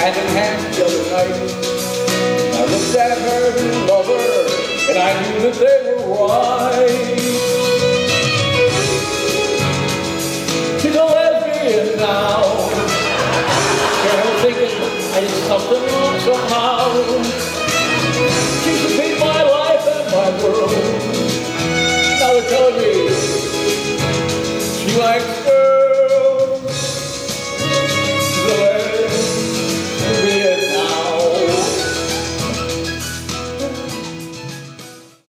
hand in hand the other night. I looked at her and loved her, and I knew that they were right. She's a lesbian now. And I'm thinking I did something wrong somehow.